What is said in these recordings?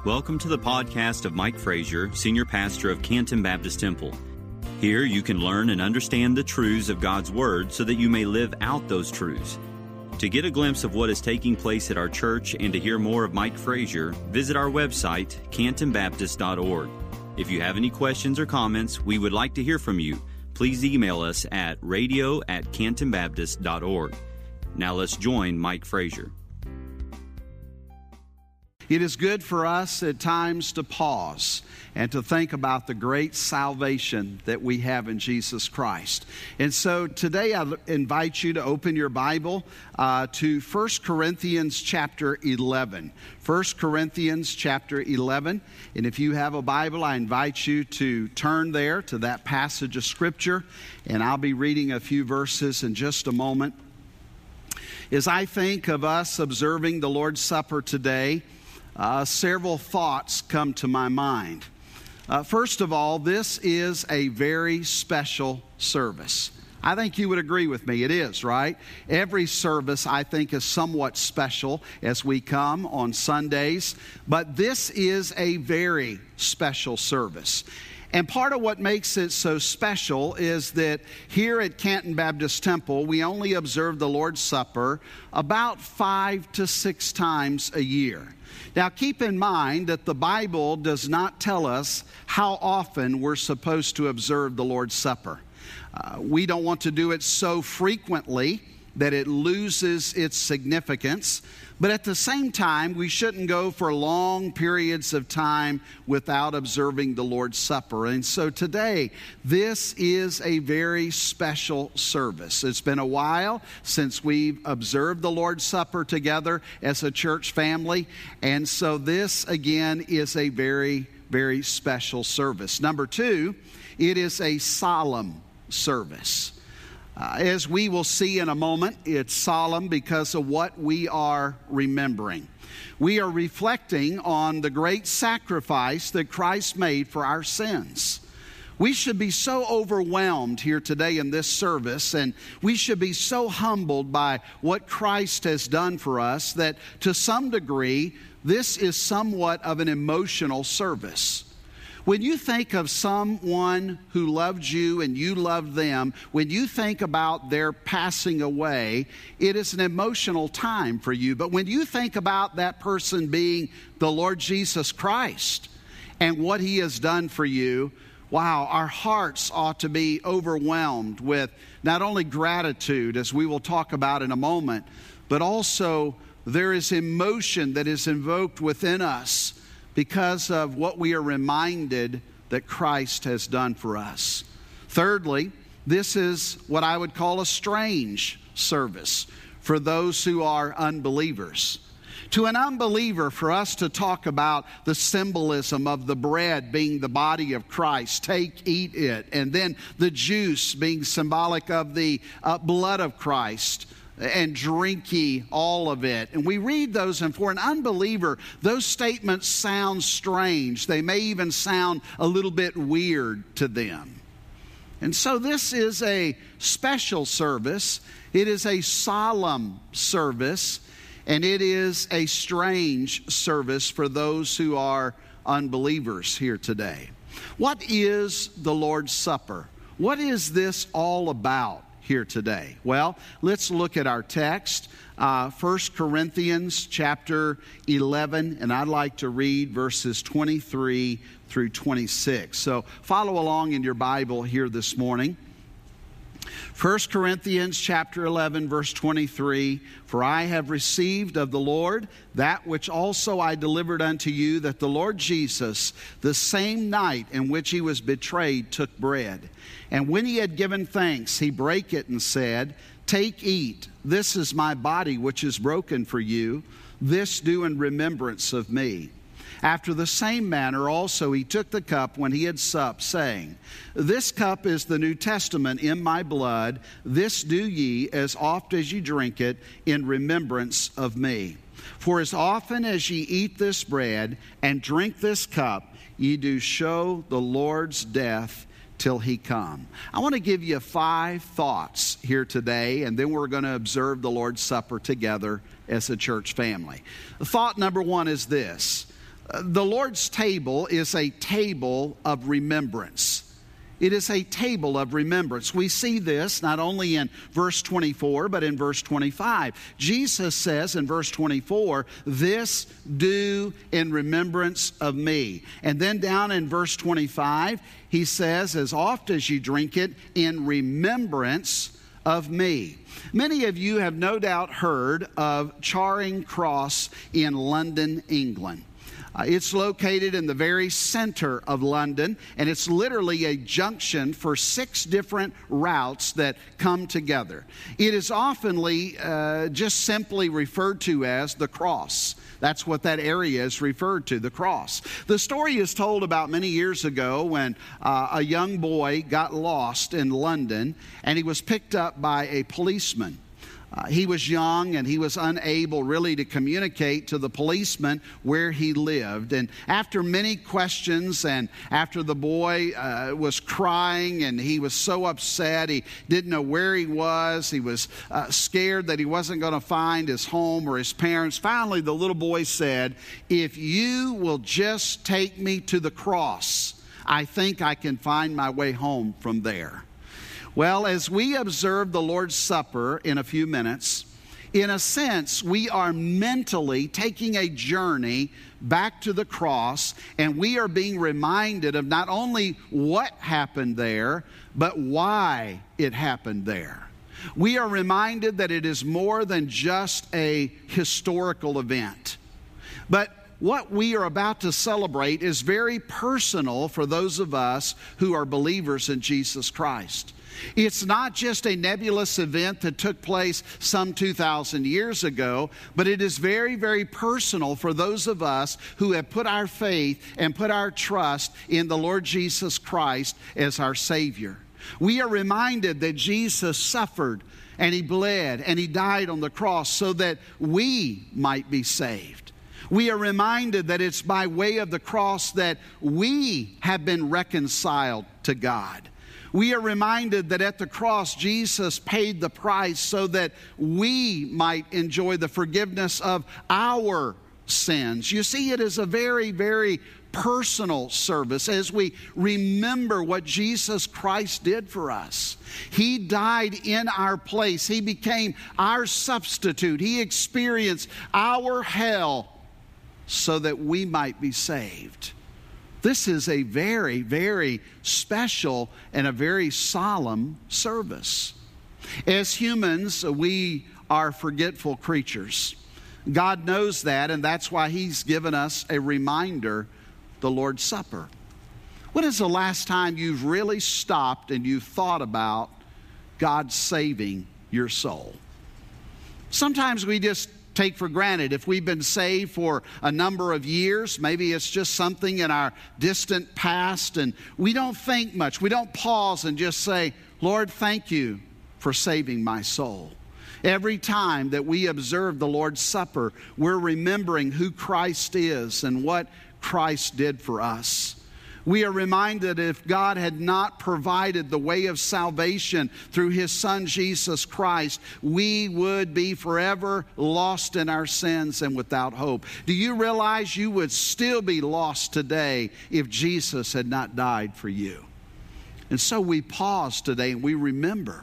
Welcome to the podcast of Mike Frazier, Senior Pastor of Canton Baptist Temple. Here you can learn and understand the truths of God's Word so that you may live out those truths. To get a glimpse of what is taking place at our church and to hear more of Mike Frazier, visit our website, cantonbaptist.org. If you have any questions or comments, we would like to hear from you. Please email us at radio@cantonbaptist.org. Now let's join Mike Frazier. It is good for us at times to pause and to think about the great salvation that we have in Jesus Christ. And so today I invite you to open your Bible to 1 Corinthians chapter 11. 1 Corinthians chapter 11. And if you have a Bible, I invite you to turn there to that passage of Scripture. And I'll be reading a few verses in just a moment. As I think of us observing the Lord's Supper today, several thoughts come to my mind. First of all, this is a very special service. I think you would agree with me. It is, right? Every service, I think, is somewhat special as we come on Sundays. But this is a very special service. And part of what makes it so special is that here at Canton Baptist Temple, we only observe the Lord's Supper about 5 to 6 times a year. Now, keep in mind that the Bible does not tell us how often we're supposed to observe the Lord's Supper. We don't want to do it so frequently that it loses its significance. But at the same time, we shouldn't go for long periods of time without observing the Lord's Supper. And so today, this is a very special service. It's been a while since we've observed the Lord's Supper together as a church family. And so this, again, is a very, very special service. Number 2, it is a solemn service. As we will see in a moment, it's solemn because of what we are remembering. We are reflecting on the great sacrifice that Christ made for our sins. We should be so overwhelmed here today in this service, and we should be so humbled by what Christ has done for us that to some degree, this is somewhat of an emotional service. When you think of someone who loved you and you loved them, when you think about their passing away, it is an emotional time for you. But when you think about that person being the Lord Jesus Christ and what He has done for you, wow, our hearts ought to be overwhelmed with not only gratitude, as we will talk about in a moment, but also there is emotion that is invoked within us because of what we are reminded that Christ has done for us. Thirdly, this is what I would call a strange service for those who are unbelievers. To an unbeliever, for us to talk about the symbolism of the bread being the body of Christ, take, eat it, and then the juice being symbolic of the blood of Christ, and drink ye all of it. And we read those, and for an unbeliever, those statements sound strange. They may even sound a little bit weird to them. And so this is a special service. It is a solemn service, and it is a strange service for those who are unbelievers here today. What is the Lord's Supper? What is this all about here today? Well, let's look at our text, 1 Corinthians chapter 11, and I'd like to read verses 23 through 26. So follow along in your Bible here this morning. 1 Corinthians chapter 11, verse 23, "For I have received of the Lord that which also I delivered unto you, that the Lord Jesus, the same night in which He was betrayed, took bread. And when He had given thanks, He brake it and said, Take, eat, this is my body which is broken for you. This do in remembrance of me. After the same manner also He took the cup when He had supped, saying, This cup is the New Testament in my blood. This do ye as oft as ye drink it in remembrance of me. For as often as ye eat this bread and drink this cup, ye do show the Lord's death till He come." I want to give you 5 thoughts here today, and then we're going to observe the Lord's Supper together as a church family. Thought number 1 is this: The Lord's table is a table of remembrance. It is a table of remembrance. We see this not only in verse 24, but in verse 25. Jesus says in verse 24, "This do in remembrance of me." And then down in verse 25, he says, "As oft as you drink it, in remembrance of me." Many of you have no doubt heard of Charing Cross in London, England. It's located in the very center of London, and it's literally a junction for 6 different routes that come together. It is oftenly just simply referred to as the Cross. That's what that area is referred to, the Cross. The story is told about many years ago when a young boy got lost in London, and he was picked up by a policeman. He was young and he was unable really to communicate to the policeman where he lived. And after many questions and after the boy was crying and he was so upset, he didn't know where he was scared that he wasn't going to find his home or his parents. Finally, the little boy said, "If you will just take me to the cross, I think I can find my way home from there." Well, as we observe the Lord's Supper in a few minutes, in a sense, we are mentally taking a journey back to the cross, and we are being reminded of not only what happened there, but why it happened there. We are reminded that it is more than just a historical event. But what we are about to celebrate is very personal for those of us who are believers in Jesus Christ. It's not just a nebulous event that took place some 2,000 years ago, but it is very, very personal for those of us who have put our faith and put our trust in the Lord Jesus Christ as our Savior. We are reminded that Jesus suffered and He bled and He died on the cross so that we might be saved. We are reminded that it's by way of the cross that we have been reconciled to God. We are reminded that at the cross, Jesus paid the price so that we might enjoy the forgiveness of our sins. You see, it is a very, very personal service as we remember what Jesus Christ did for us. He died in our place. He became our substitute. He experienced our hell so that we might be saved. This is a very, very special and a very solemn service. As humans, we are forgetful creatures. God knows that, and that's why He's given us a reminder, the Lord's Supper. When is the last time you've really stopped and you've thought about God saving your soul? Sometimes we just take for granted. If we've been saved for a number of years, maybe it's just something in our distant past, and we don't think much. We don't pause and just say, "Lord, thank you for saving my soul." Every time that we observe the Lord's Supper, we're remembering who Christ is and what Christ did for us. We are reminded if God had not provided the way of salvation through His Son Jesus Christ, we would be forever lost in our sins and without hope. Do you realize you would still be lost today if Jesus had not died for you? And so we pause today and we remember.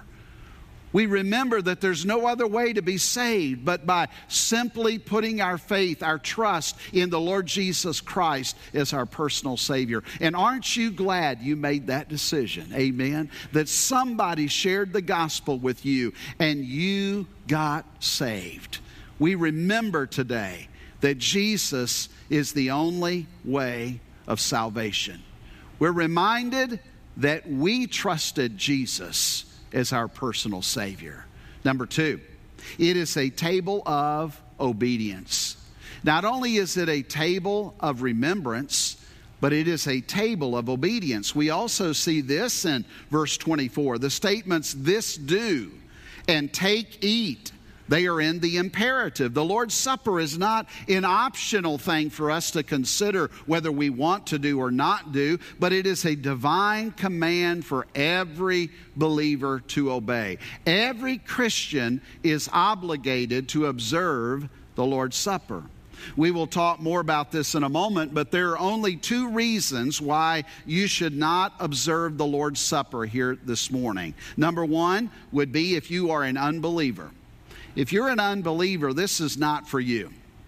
We remember that there's no other way to be saved but by simply putting our faith, our trust in the Lord Jesus Christ as our personal Savior. And aren't you glad you made that decision? Amen. That somebody shared the gospel with you and you got saved. We remember today that Jesus is the only way of salvation. We're reminded that we trusted Jesus as our personal Savior. Number 2, it is a table of obedience. Not only is it a table of remembrance, but it is a table of obedience. We also see this in verse 24. The statements, "This do," and "Take, eat," they are in the imperative. The Lord's Supper is not an optional thing for us to consider whether we want to do or not do, but it is a divine command for every believer to obey. Every Christian is obligated to observe the Lord's Supper. We will talk more about this in a moment, but there are only two reasons why you should not observe the Lord's Supper here this morning. Number one would be if you are an unbeliever. If you're an unbeliever, this is not for you.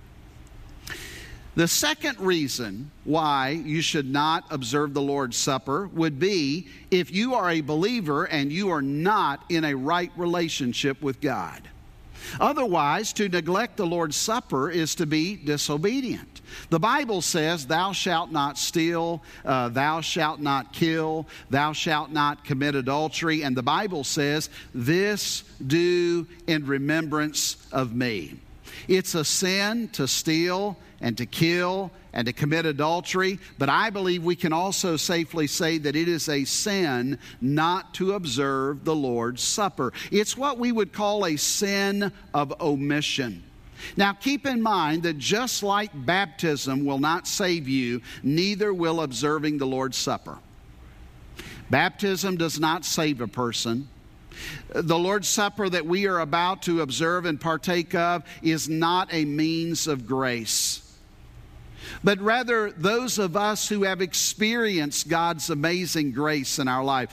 The second reason why you should not observe the Lord's Supper would be if you are a believer and you are not in a right relationship with God. Otherwise, to neglect the Lord's Supper is to be disobedient. The Bible says, thou shalt not steal, thou shalt not kill, thou shalt not commit adultery. And the Bible says, this do in remembrance of me. It's a sin to steal and to kill and to commit adultery, but I believe we can also safely say that it is a sin not to observe the Lord's Supper. It's what we would call a sin of omission. Now keep in mind that just like baptism will not save you, neither will observing the Lord's Supper. Baptism does not save a person. The Lord's Supper that we are about to observe and partake of is not a means of grace, but rather those of us who have experienced God's amazing grace in our life.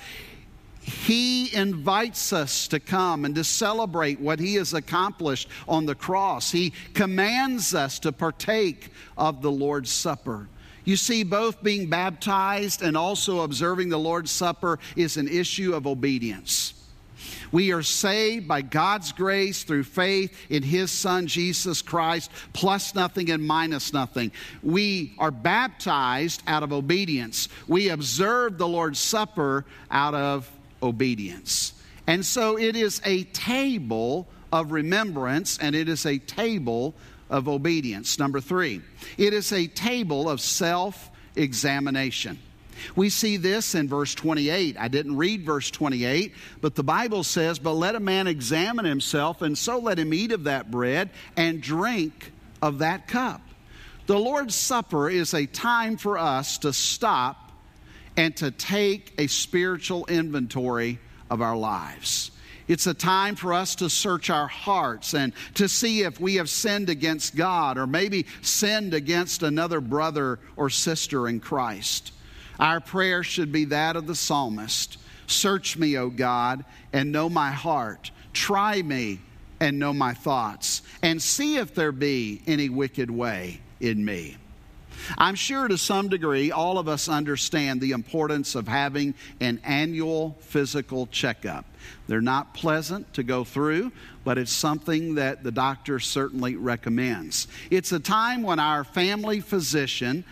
He invites us to come and to celebrate what He has accomplished on the cross. He commands us to partake of the Lord's Supper. You see, both being baptized and also observing the Lord's Supper is an issue of obedience. We are saved by God's grace through faith in His Son, Jesus Christ, plus nothing and minus nothing. We are baptized out of obedience. We observe the Lord's Supper out of obedience. And so it is a table of remembrance, and it is a table of obedience. Number three, it is a table of self-examination. We see this in verse 28. I didn't read verse 28, but the Bible says, but let a man examine himself, and so let him eat of that bread and drink of that cup. The Lord's Supper is a time for us to stop and to take a spiritual inventory of our lives. It's a time for us to search our hearts and to see if we have sinned against God or maybe sinned against another brother or sister in Christ. Our prayer should be that of the psalmist. Search me, O God, and know my heart. Try me and know my thoughts, and see if there be any wicked way in me. I'm sure to some degree all of us understand the importance of having an annual physical checkup. They're not pleasant to go through, but it's something that the doctor certainly recommends. It's a time when our family physician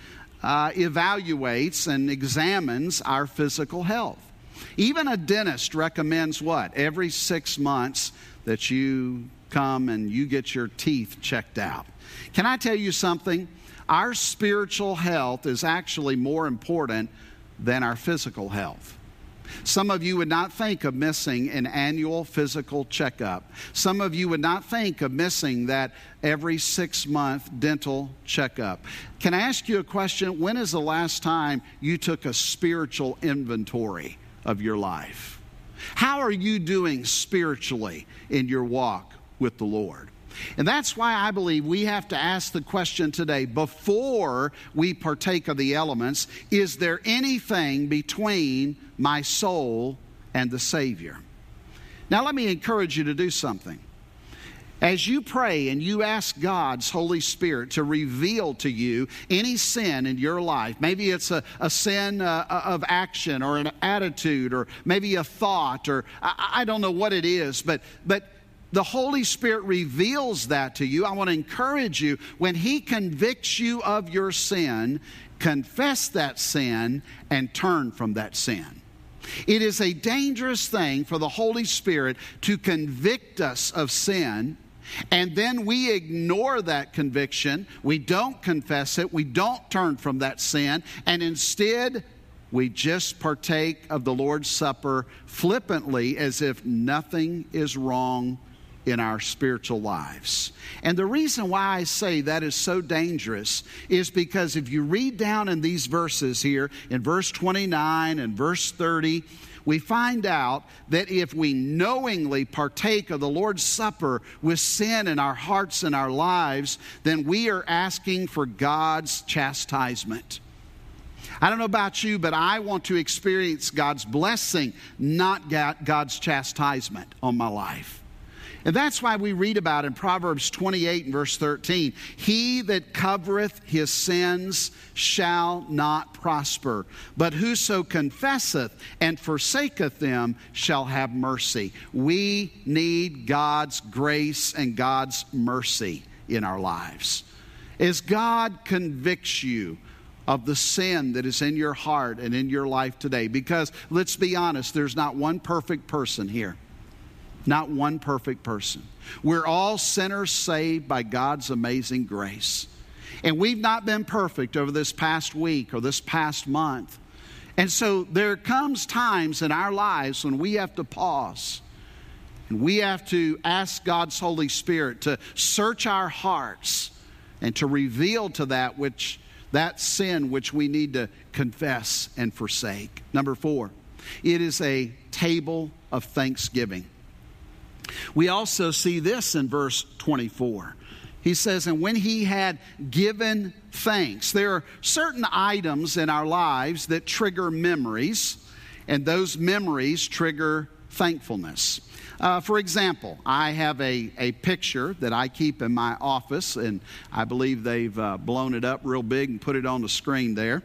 evaluates and examines our physical health. Even a dentist recommends what? Every 6 months that you come and you get your teeth checked out. Can I tell you something? Our spiritual health is actually more important than our physical health. Some of you would not think of missing an annual physical checkup. Some of you would not think of missing that every 6-month dental checkup. Can I ask you a question? When is the last time you took a spiritual inventory of your life? How are you doing spiritually in your walk with the Lord? And that's why I believe we have to ask the question today, before we partake of the elements, is there anything between my soul and the Savior? Now let me encourage you to do something. As you pray and you ask God's Holy Spirit to reveal to you any sin in your life, maybe it's a sin of action or an attitude or maybe a thought, or I don't know what it is, but the Holy Spirit reveals that to you. I want to encourage you, when He convicts you of your sin, confess that sin and turn from that sin. It is a dangerous thing for the Holy Spirit to convict us of sin, and then we ignore that conviction. We don't confess it. We don't turn from that sin, and instead we just partake of the Lord's Supper flippantly as if nothing is wrong in our spiritual lives. And the reason why I say that is so dangerous is because if you read down in these verses here, in verse 29 and verse 30, we find out that if we knowingly partake of the Lord's Supper with sin in our hearts and our lives, then we are asking for God's chastisement. I don't know about you, but I want to experience God's blessing, not God's chastisement on my life. And that's why we read about in Proverbs 28 and verse 13, he that covereth his sins shall not prosper, but whoso confesseth and forsaketh them shall have mercy. We need God's grace and God's mercy in our lives. As God convicts you of the sin that is in your heart and in your life today, because let's be honest, there's not one perfect person here. Not one perfect person. We're all sinners saved by God's amazing grace. And we've not been perfect over this past week or this past month. And so there comes times in our lives when we have to pause. And we have to ask God's Holy Spirit to search our hearts and to reveal to that sin which we need to confess and forsake. Number 4, it is a table of thanksgiving. We also see this in verse 24. He says, and when he had given thanks. There are certain items in our lives that trigger memories, and those memories trigger thankfulness. For example, I have a picture that I keep in my office, and I believe they've blown it up real big and put it on the screen there.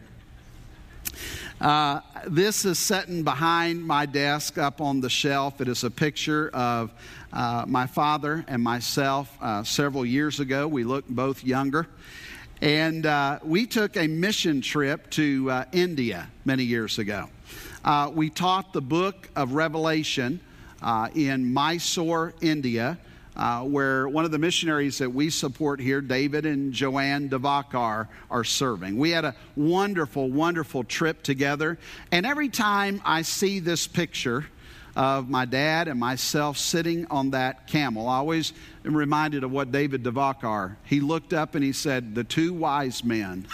This is sitting behind my desk up on the shelf. It is a picture of my father and myself several years ago. We looked both younger. And we took a mission trip to India many years ago. We taught the book of Revelation in Mysore, India, where one of the missionaries that we support here, David and Joanne Devakar, are serving. We had a wonderful, wonderful trip together. And every time I see this picture of my dad and myself sitting on that camel, I always am reminded of what David Devakar, he looked up and he said, the 2 wise men.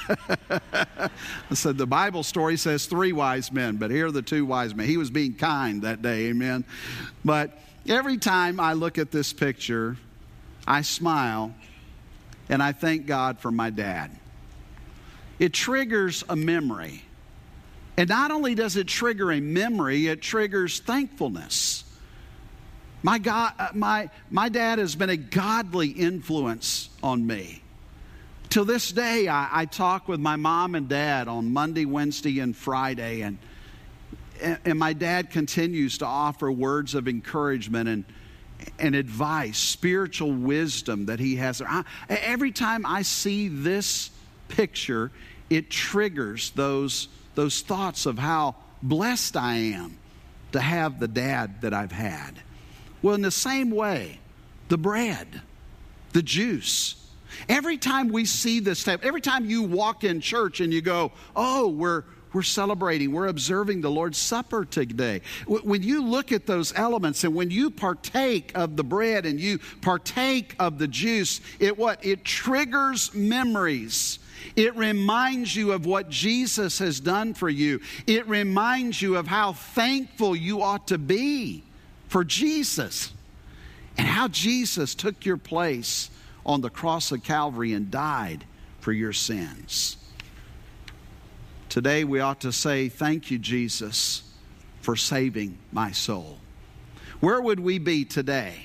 I said, the Bible story says 3 wise men, but here are the 2 wise men. He was being kind that day, amen. But every time I look at this picture, I smile and I thank God for my dad. It triggers a memory. And not only does it trigger a memory, it triggers thankfulness. My dad has been a godly influence on me. Till this day, I talk with my mom and dad on Monday, Wednesday, and Friday, and my dad continues to offer words of encouragement and advice, spiritual wisdom that he has. Every time I see this picture, it triggers those thoughts of how blessed I am to have the dad that I've had. Well, in the same way, the bread, the juice. Every time we see this type, every time you walk in church and you go, oh, we're celebrating, we're observing the Lord's Supper today. When you look at those elements and when you partake of the bread and you partake of the juice, it triggers memories. It reminds you of what Jesus has done for you. It reminds you of how thankful you ought to be for Jesus and how Jesus took your place on the cross of Calvary and died for your sins. Today we ought to say, thank you, Jesus, for saving my soul. Where would we be today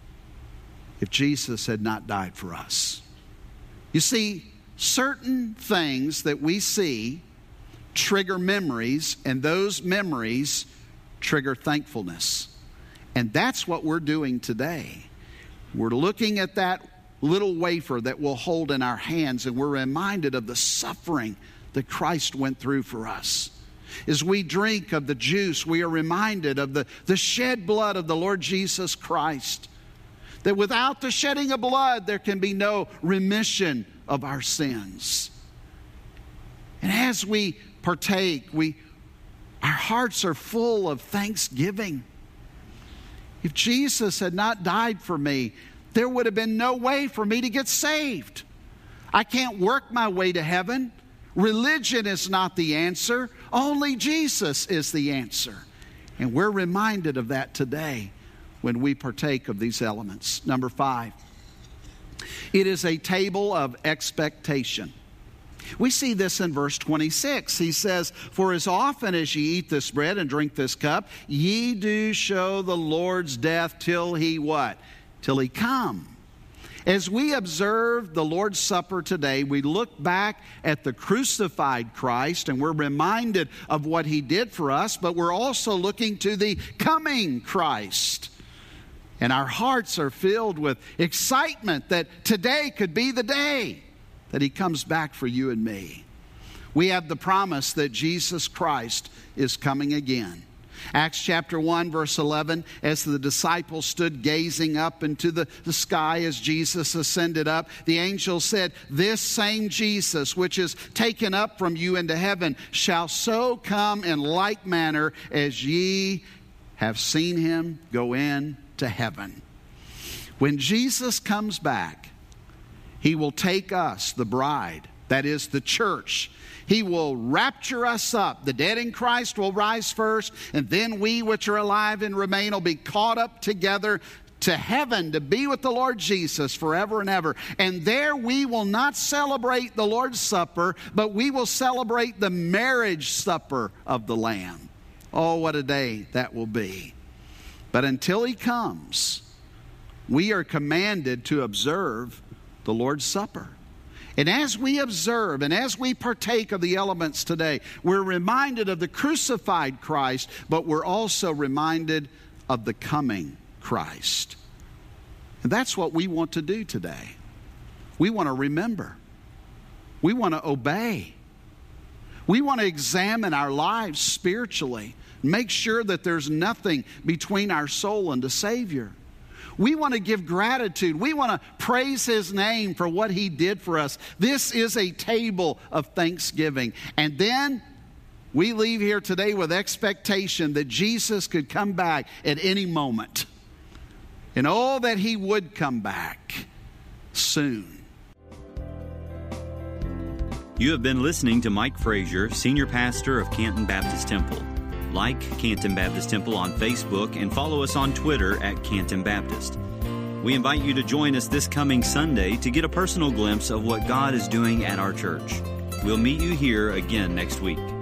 if Jesus had not died for us? You see, certain things that we see trigger memories, and those memories trigger thankfulness. And that's what we're doing today. We're looking at that little wafer that we'll hold in our hands, and we're reminded of the suffering that Christ went through for us. As we drink of the juice, we are reminded of the shed blood of the Lord Jesus Christ. That without the shedding of blood, there can be no remission of our sins. And as we partake, our hearts are full of thanksgiving. If Jesus had not died for me, there would have been no way for me to get saved. I can't work my way to heaven. Religion is not the answer. Only Jesus is the answer. And we're reminded of that today when we partake of these elements. Number 5, it is a table of expectation. We see this in verse 26. He says, "For as often as ye eat this bread and drink this cup, ye do show the Lord's death till He" what? Till He come. As we observe the Lord's Supper today, we look back at the crucified Christ and we're reminded of what He did for us, but we're also looking to the coming Christ. And our hearts are filled with excitement that today could be the day that He comes back for you and me. We have the promise that Jesus Christ is coming again. Acts chapter 1, verse 11, as the disciples stood gazing up into the sky as Jesus ascended up, the angel said, "This same Jesus, which is taken up from you into heaven, shall so come in like manner as ye have seen Him go in to heaven." When Jesus comes back, He will take us, the bride, that is the church. He will rapture us up. The dead in Christ will rise first, and then we which are alive and remain will be caught up together to heaven to be with the Lord Jesus forever and ever. And there we will not celebrate the Lord's Supper, but we will celebrate the marriage supper of the Lamb. Oh, what a day that will be. But until He comes, we are commanded to observe the Lord's Supper. And as we observe and as we partake of the elements today, we're reminded of the crucified Christ, but we're also reminded of the coming Christ. And that's what we want to do today. We want to remember. We want to obey. We want to examine our lives spiritually, make sure that there's nothing between our soul and the Savior. We want to give gratitude. We want to praise His name for what He did for us. This is a table of thanksgiving. And then we leave here today with expectation that Jesus could come back at any moment. And oh, that He would come back soon. You have been listening to Mike Frazier, Senior Pastor of Canton Baptist Temple. Like Canton Baptist Temple on Facebook and follow us on Twitter at Canton Baptist. We invite you to join us this coming Sunday to get a personal glimpse of what God is doing at our church. We'll meet you here again next week.